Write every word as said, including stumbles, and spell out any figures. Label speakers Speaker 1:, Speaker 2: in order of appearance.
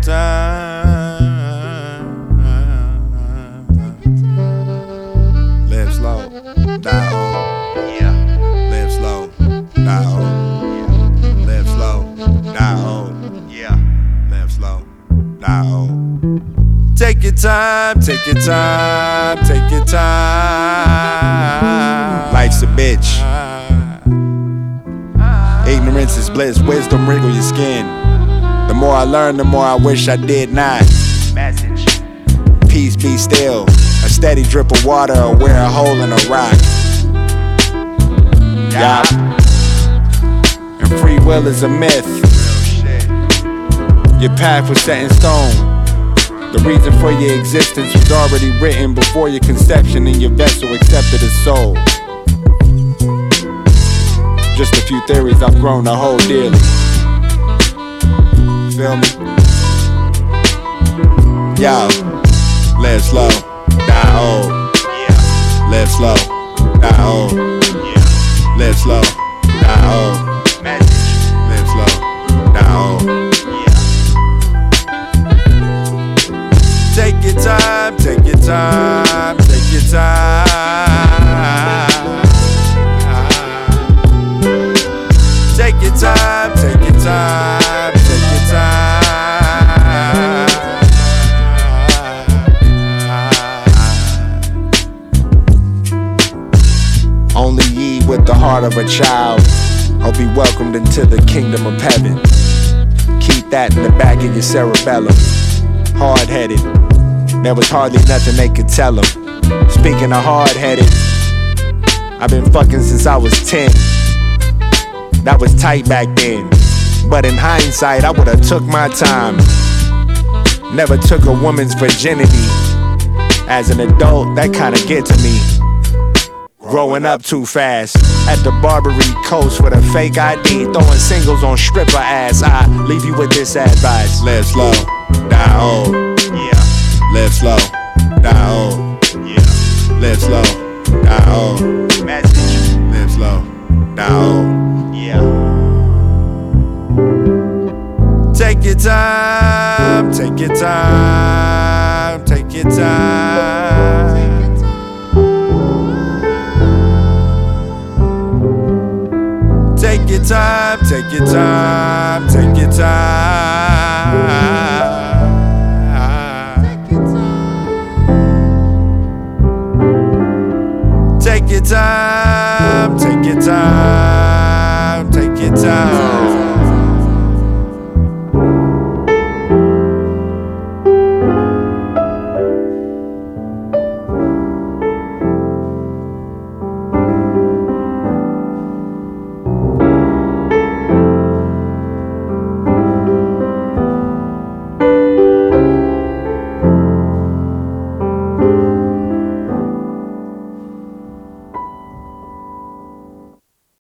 Speaker 1: time. Live slow, die old.
Speaker 2: Yeah.
Speaker 1: Live slow, die old.
Speaker 2: Yeah.
Speaker 1: Live slow, die old.
Speaker 2: Yeah.
Speaker 1: Live slow, die old. Take your time, take your time, take your time. Life's a bitch. Ignorance is bliss, wisdom wrinkle your skin. The more I learn, the more I wish I did not.
Speaker 2: Message.
Speaker 1: Peace be still. A steady drip of water or wear a hole in a rock. Yeah. And free will is a myth.
Speaker 2: Real shit.
Speaker 1: Your path was set in stone. The reason for your existence was already written before your conception, and your vessel accepted its soul. Just a few theories I've grown to hold dearly. Feel me? Yo, live slow, die old.
Speaker 2: Yeah.
Speaker 1: Live slow, die old.
Speaker 2: Yeah.
Speaker 1: Live slow, die old.
Speaker 2: Message.
Speaker 1: Live slow, die old.
Speaker 2: Yeah.
Speaker 1: Take your time, take your time, take your time. Take your time, take your time, take your time. Only ye with the heart of a child will be welcomed into the kingdom of heaven. Keep that in the back of your cerebellum. Hard-headed, there was hardly nothing they could tell him. Speaking of hard-headed, I've been fucking since I was ten. That was tight back then, but in hindsight I would've took my time. Never took a woman's virginity. As an adult, that kinda get to me. Growing up too fast at the Barbary Coast with a fake I D, throwing singles on stripper ass. I leave you with this advice: live slow, die old.
Speaker 2: Yeah.
Speaker 1: Live slow, die old.
Speaker 2: Yeah.
Speaker 1: Live slow, die old.
Speaker 2: Message.
Speaker 1: Live slow, die old.
Speaker 2: Yeah.
Speaker 1: Take your time, take your time, take your time. Take your time, take your time, take your time. Take your time, take your time, take your time.